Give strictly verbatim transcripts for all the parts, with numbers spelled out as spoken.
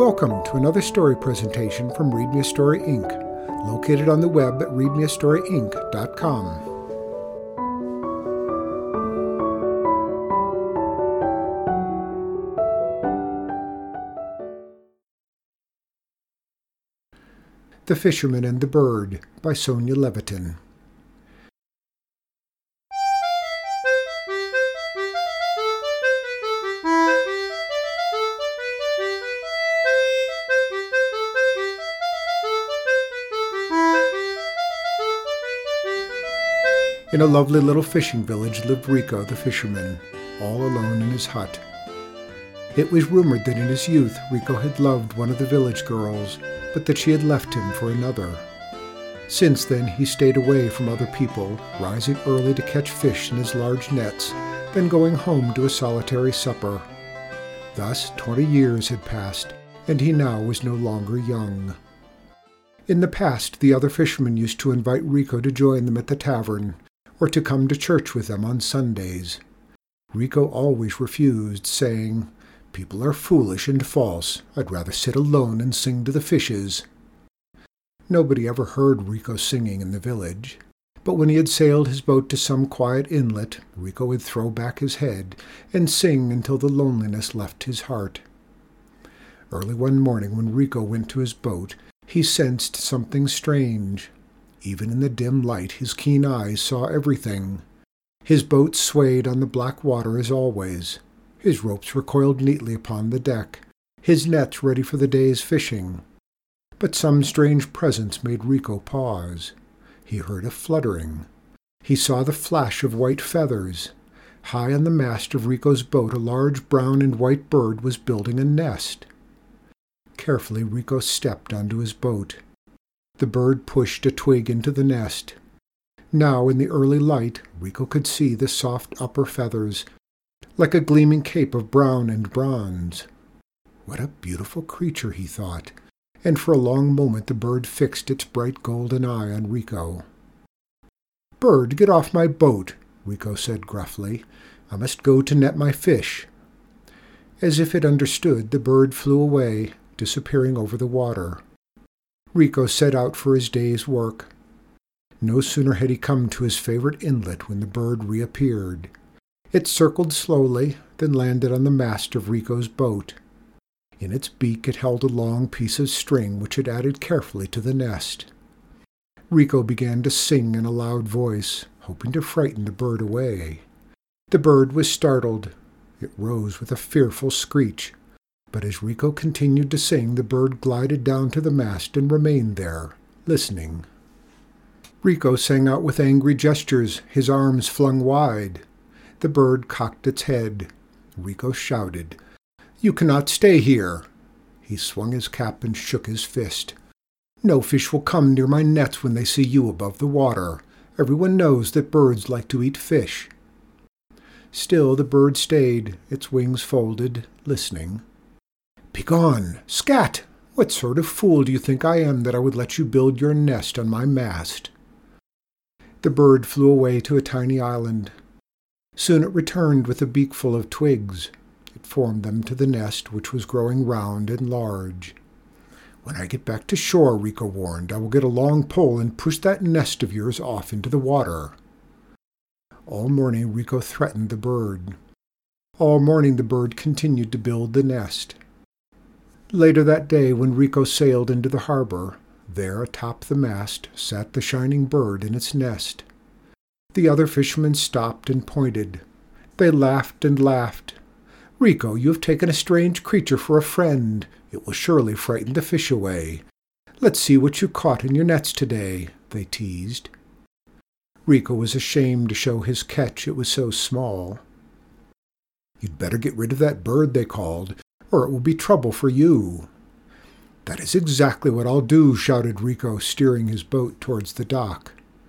Welcome to another story presentation from Read Me a Story, Incorporated, located on the web at read me a story inc dot com. The Fisherman and the Bird by Sonia Levitin. In a lovely little fishing village lived Rico the fisherman, all alone in his hut. It was rumored that in his youth Rico had loved one of the village girls, but that she had left him for another. Since then he stayed away from other people, rising early to catch fish in his large nets, then going home to a solitary supper. Thus twenty years had passed, and he now was no longer young. In the past the other fishermen used to invite Rico to join them at the tavern, or to come to church with them on Sundays. Rico always refused, saying, "People are foolish and false. I'd rather sit alone and sing to the fishes." Nobody ever heard Rico singing in the village, but when he had sailed his boat to some quiet inlet, Rico would throw back his head and sing until the loneliness left his heart. Early one morning when Rico went to his boat, he sensed something strange. Even in the dim light his keen eyes saw everything. His boat swayed on the black water as always. His ropes were coiled neatly upon the deck, his nets ready for the day's fishing. But some strange presence made Rico pause. He heard a fluttering. He saw the flash of white feathers. High on the mast of Rico's boat a large brown and white bird was building a nest. Carefully Rico stepped onto his boat. The bird pushed a twig into the nest. Now in the early light Rico could see the soft upper feathers, like a gleaming cape of brown and bronze. What a beautiful creature, he thought, and for a long moment the bird fixed its bright golden eye on Rico. "Bird, get off my boat," Rico said gruffly. "I must go to net my fish." As if it understood, the bird flew away, disappearing over the water. Rico set out for his day's work. No sooner had he come to his favorite inlet when the bird reappeared. It circled slowly, then landed on the mast of Rico's boat. In its beak it held a long piece of string which it added carefully to the nest. Rico began to sing in a loud voice, hoping to frighten the bird away. The bird was startled. It rose with a fearful screech. But as Rico continued to sing, the bird glided down to the mast and remained there, listening. Rico sang out with angry gestures, his arms flung wide. The bird cocked its head. Rico shouted, "You cannot stay here!" He swung his cap and shook his fist. "No fish will come near my nets when they see you above the water. Everyone knows that birds like to eat fish." Still the bird stayed, its wings folded, listening. "Begone! Scat! What sort of fool do you think I am that I would let you build your nest on my mast?" The bird flew away to a tiny island. Soon it returned with a beak full of twigs. It formed them to the nest, which was growing round and large. "When I get back to shore," Rico warned, "I will get a long pole and push that nest of yours off into the water." All morning Rico threatened the bird. All morning the bird continued to build the nest. Later that day, when Rico sailed into the harbor, there atop the mast sat the shining bird in its nest. The other fishermen stopped and pointed. They laughed and laughed. "Rico, you have taken a strange creature for a friend. It will surely frighten the fish away. Let's see what you caught in your nets today," they teased. Rico was ashamed to show his catch, it was so small. "You'd better get rid of that bird," they called, "or it will be trouble for you." "That is exactly what I'll do," shouted Rico, steering his boat towards the dock.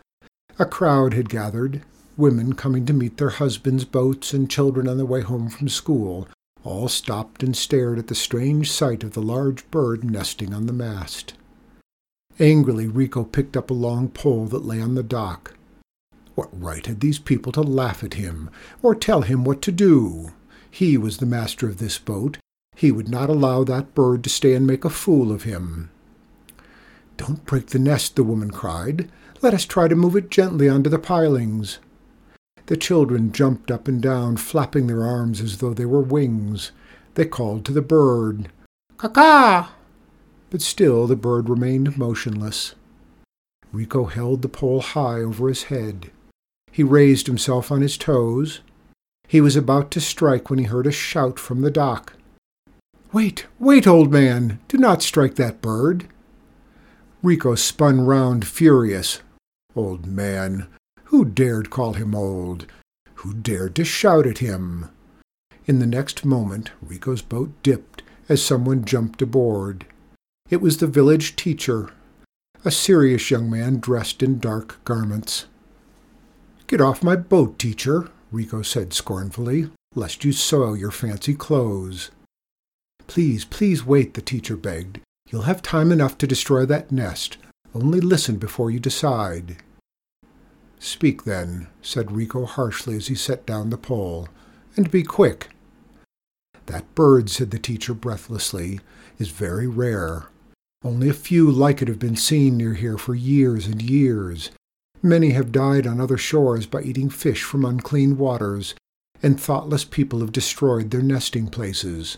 A crowd had gathered, women coming to meet their husbands' boats and children on their way home from school. All stopped and stared at the strange sight of the large bird nesting on the mast. Angrily, Rico picked up a long pole that lay on the dock. What right had these people to laugh at him, or tell him what to do? He was the master of this boat, He would not allow that bird to stay and make a fool of him. "Don't break the nest," the woman cried. "Let us try to move it gently onto the pilings." The children jumped up and down, flapping their arms as though they were wings. They called to the bird, "Caw-caw!" But still the bird remained motionless. Rico held the pole high over his head. He raised himself on his toes. He was about to strike when he heard a shout from the dock. "Wait, wait, old man! Do not strike that bird!" Rico spun round, furious. Old man! Who dared call him old? Who dared to shout at him? In the next moment, Rico's boat dipped as someone jumped aboard. It was the village teacher, a serious young man dressed in dark garments. "Get off my boat, teacher," Rico said scornfully, "lest you soil your fancy clothes." "Please, please wait," the teacher begged. "You'll have time enough to destroy that nest. Only listen before you decide." "Speak, then," said Rico harshly as he set down the pole, "and be quick." "That bird," said the teacher breathlessly, "is very rare. Only a few like it have been seen near here for years and years. Many have died on other shores by eating fish from unclean waters, and thoughtless people have destroyed their nesting places."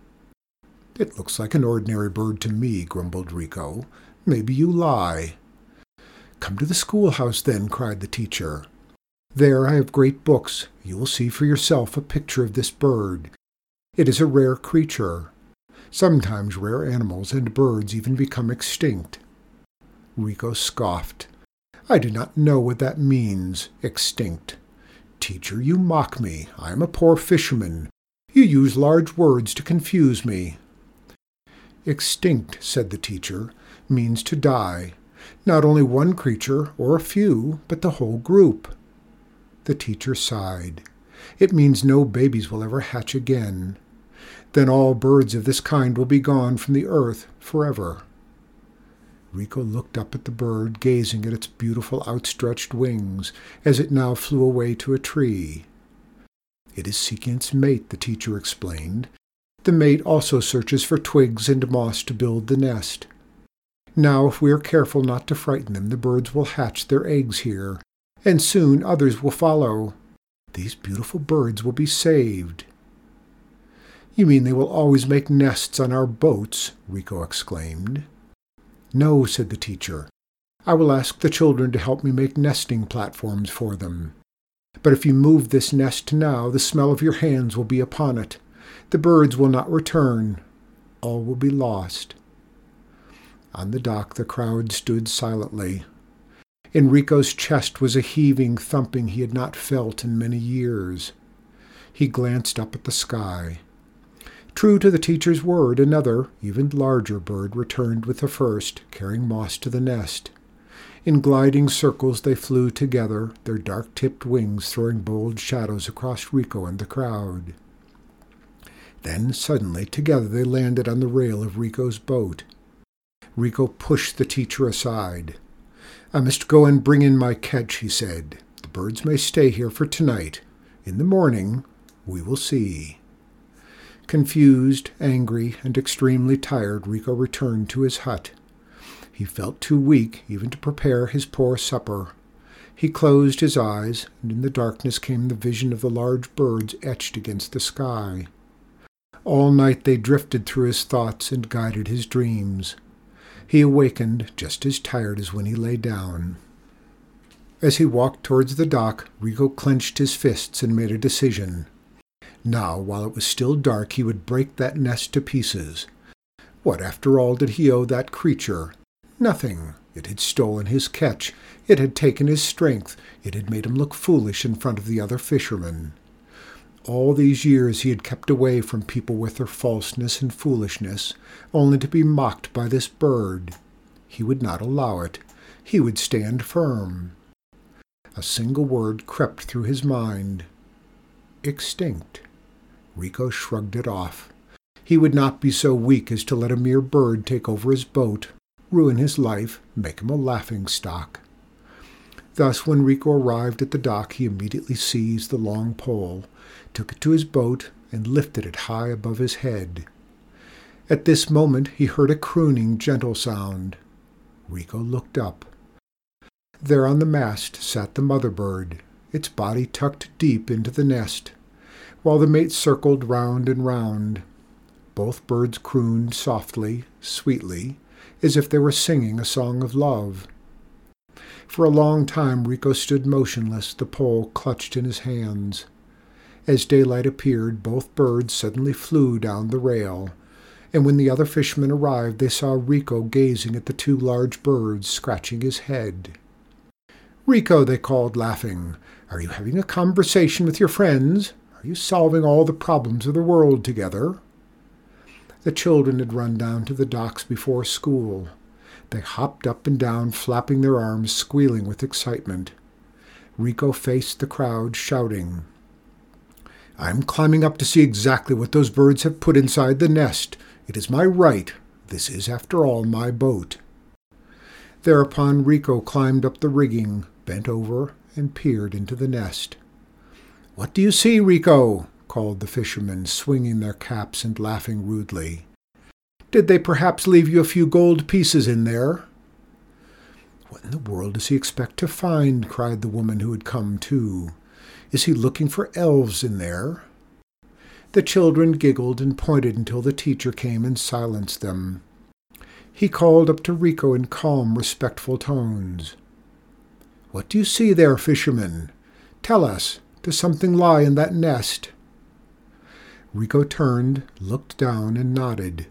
"It looks like an ordinary bird to me," grumbled Rico. "Maybe you lie." "Come to the schoolhouse, then," cried the teacher. "There I have great books. You will see for yourself a picture of this bird. It is a rare creature. Sometimes rare animals and birds even become extinct." Rico scoffed. "I do not know what that means, extinct. Teacher, you mock me. I am a poor fisherman. You use large words to confuse me." "Extinct," said the teacher, "means to die. Not only one creature or a few, but the whole group." The teacher sighed. "It means no babies will ever hatch again. Then all birds of this kind will be gone from the earth forever." Rico looked up at the bird, gazing at its beautiful outstretched wings, as it now flew away to a tree. "It is seeking its mate," the teacher explained. "The mate also searches for twigs and moss to build the nest. Now, if we are careful not to frighten them, the birds will hatch their eggs here, and soon others will follow. These beautiful birds will be saved." "You mean they will always make nests on our boats?" Rico exclaimed. "No," said the teacher. "I will ask the children to help me make nesting platforms for them. But if you move this nest now, the smell of your hands will be upon it. The birds will not return. All will be lost." On the dock the crowd stood silently. In Rico's chest was a heaving, thumping he had not felt in many years. He glanced up at the sky. True to the teacher's word, another, even larger bird returned with the first, carrying moss to the nest. In gliding circles they flew together, their dark-tipped wings throwing bold shadows across Rico and the crowd. Then, suddenly, together they landed on the rail of Rico's boat. Rico pushed the teacher aside. "I must go and bring in my catch," he said. "The birds may stay here for tonight. In the morning we will see." Confused, angry, and extremely tired, Rico returned to his hut. He felt too weak even to prepare his poor supper. He closed his eyes, and in the darkness came the vision of the large birds etched against the sky. All night they drifted through his thoughts and guided his dreams. He awakened just as tired as when he lay down. As he walked towards the dock, Rico clenched his fists and made a decision. Now, while it was still dark, he would break that nest to pieces. What, after all, did he owe that creature? Nothing. It had stolen his catch. It had taken his strength. It had made him look foolish in front of the other fishermen. All these years he had kept away from people with their falseness and foolishness, only to be mocked by this bird. He would not allow it. He would stand firm. A single word crept through his mind. Extinct. Rico shrugged it off. He would not be so weak as to let a mere bird take over his boat, ruin his life, make him a laughing-stock. Thus, when Rico arrived at the dock, he immediately seized the long pole, took it to his boat, and lifted it high above his head. At this moment he heard a crooning, gentle sound. Rico looked up. There on the mast sat the mother bird, its body tucked deep into the nest, while the mate circled round and round. Both birds crooned softly, sweetly, as if they were singing a song of love. For a long time Rico stood motionless, the pole clutched in his hands. As daylight appeared, both birds suddenly flew down the rail, and when the other fishermen arrived, they saw Rico gazing at the two large birds, scratching his head. "Rico," they called, laughing, "are you having a conversation with your friends? Are you solving all the problems of the world together?" The children had run down to the docks before school. They hopped up and down, flapping their arms, squealing with excitement. Rico faced the crowd, shouting, "I'm climbing up to see exactly what those birds have put inside the nest. It is my right. This is, after all, my boat." Thereupon Rico climbed up the rigging, bent over, and peered into the nest. "What do you see, Rico?" called the fishermen, swinging their caps and laughing rudely. "Did they perhaps leave you a few gold pieces in there?" "What in the world does he expect to find?" cried the woman who had come too. "Is he looking for elves in there?" The children giggled and pointed until the teacher came and silenced them. He called up to Rico in calm, respectful tones. "What do you see there, fisherman? Tell us, does something lie in that nest?" Rico turned, looked down, and nodded.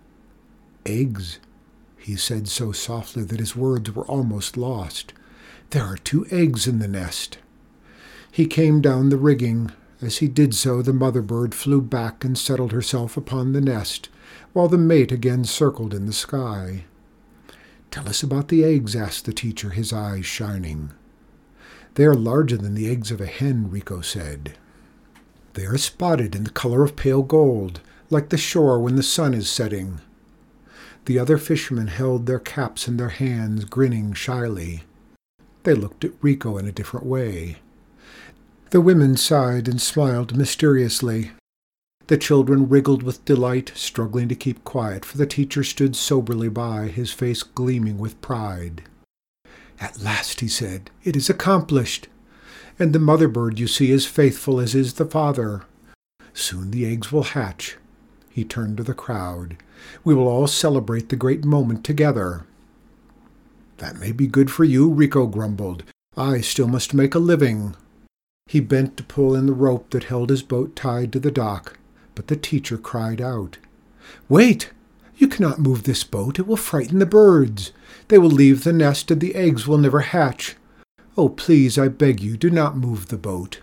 "Eggs," he said so softly that his words were almost lost. "There are two eggs in the nest." He came down the rigging. As he did so, the mother bird flew back and settled herself upon the nest, while the mate again circled in the sky. "Tell us about the eggs," asked the teacher, his eyes shining. "They are larger than the eggs of a hen," Rico said. "They are spotted in the color of pale gold, like the shore when the sun is setting." The other fishermen held their caps in their hands, grinning shyly. They looked at Rico in a different way. The women sighed and smiled mysteriously. The children wriggled with delight, struggling to keep quiet, for the teacher stood soberly by, his face gleaming with pride. "At last," he said, "it is accomplished. And the mother bird, you see, is faithful as is the father. Soon the eggs will hatch." He turned to the crowd. "We will all celebrate the great moment together." "That may be good for you," Rico grumbled. "I still must make a living." He bent to pull in the rope that held his boat tied to the dock, but the teacher cried out, "Wait! You cannot move this boat. It will frighten the birds. They will leave the nest and the eggs will never hatch. Oh, please, I beg you, do not move the boat."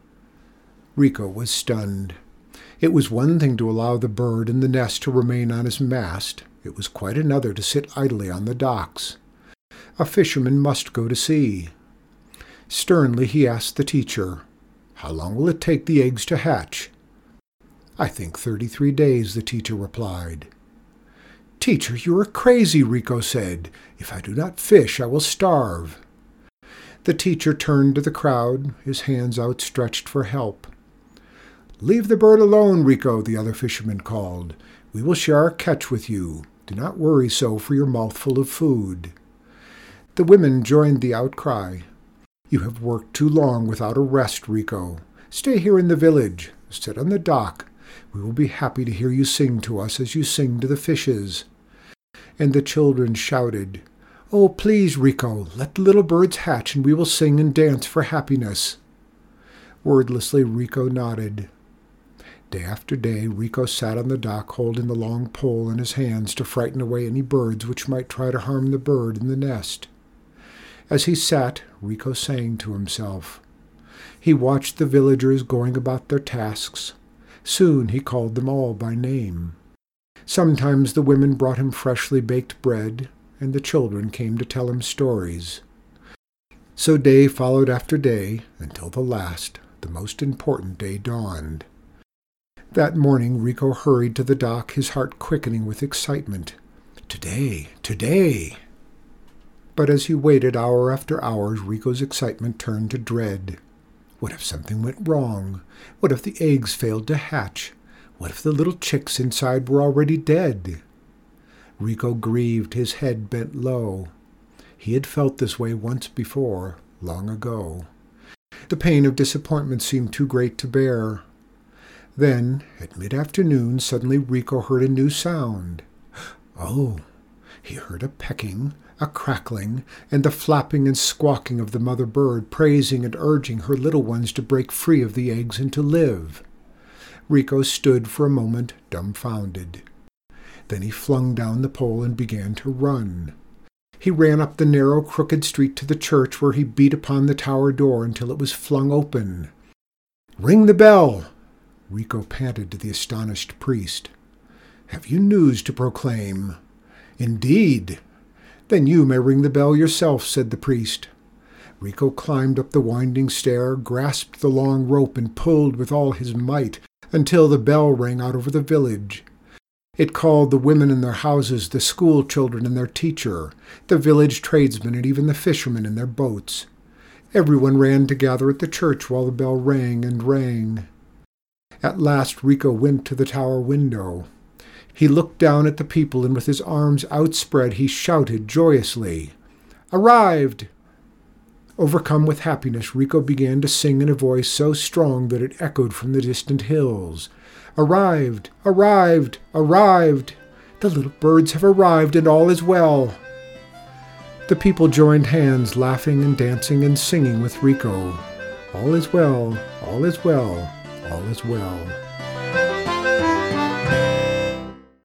Rico was stunned. It was one thing to allow the bird in the nest to remain on his mast. It was quite another to sit idly on the docks. A fisherman must go to sea. Sternly he asked the teacher, "How long will it take the eggs to hatch?" "I think thirty-three days," the teacher replied. "Teacher, you are crazy," Rico said. "If I do not fish, I will starve." The teacher turned to the crowd, his hands outstretched for help. "Leave the bird alone, Rico," the other fisherman called. "We will share our catch with you. Do not worry so for your mouthful of food." The women joined the outcry. "You have worked too long without a rest, Rico. Stay here in the village. Sit on the dock. We will be happy to hear you sing to us as you sing to the fishes." And the children shouted, "Oh, please, Rico, let the little birds hatch and we will sing and dance for happiness." Wordlessly, Rico nodded. Day after day, Rico sat on the dock holding the long pole in his hands to frighten away any birds which might try to harm the bird in the nest. As he sat, Rico sang to himself. He watched the villagers going about their tasks. Soon he called them all by name. Sometimes the women brought him freshly baked bread, and the children came to tell him stories. So day followed after day, until the last, the most important day dawned. That morning Rico hurried to the dock, his heart quickening with excitement. Today, today! But as he waited hour after hour, Rico's excitement turned to dread. What if something went wrong? What if the eggs failed to hatch? What if the little chicks inside were already dead? Rico grieved, his head bent low. He had felt this way once before, long ago. The pain of disappointment seemed too great to bear. Then, at mid-afternoon, suddenly Rico heard a new sound. Oh, he heard a pecking, a crackling, and the flapping and squawking of the mother bird, praising and urging her little ones to break free of the eggs and to live. Rico stood for a moment dumbfounded. Then he flung down the pole and began to run. He ran up the narrow, crooked street to the church, where he beat upon the tower door until it was flung open. "Ring the bell!" Rico panted to the astonished priest. "Have you news to proclaim?" "Indeed." "Then you may ring the bell yourself," said the priest. Rico climbed up the winding stair, grasped the long rope, and pulled with all his might until the bell rang out over the village. It called the women in their houses, the school children and their teacher, the village tradesmen, and even the fishermen in their boats. Everyone ran to gather at the church while the bell rang and rang. At last Rico went to the tower window. He looked down at the people, and with his arms outspread he shouted joyously, "Arrived!" Overcome with happiness, Rico began to sing in a voice so strong that it echoed from the distant hills. "Arrived! Arrived! Arrived! The little birds have arrived, and all is well!" The people joined hands, laughing and dancing and singing with Rico. All is well, all is well, all is well.